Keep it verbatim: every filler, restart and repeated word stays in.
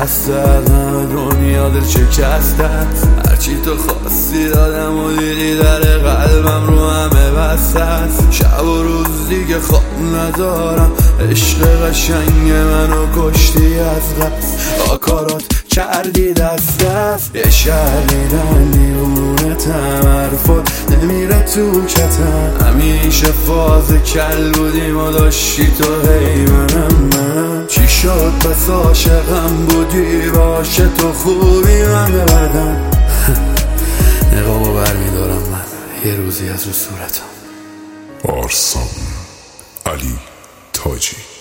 دست از همه دنیا دل شکسته، هرچی تو خواستی دادم و دیدی در قلبم رو همه بسته است. شب و روز دیگه خواب ندارم، عشق قشنگ منو کشتی از قصد، آکارات کردی دست دست. یه شهریدن دیوونه تمرفت نمیره تو کتم، همیشه فاز کل بودیم و داشتی تو هی منم من. چی شد پس عاشقم بودی باشه تو خوبی من ببردم نقابو برمیدارم من یه روزی از رو صورتم. آرسان علی تاجی.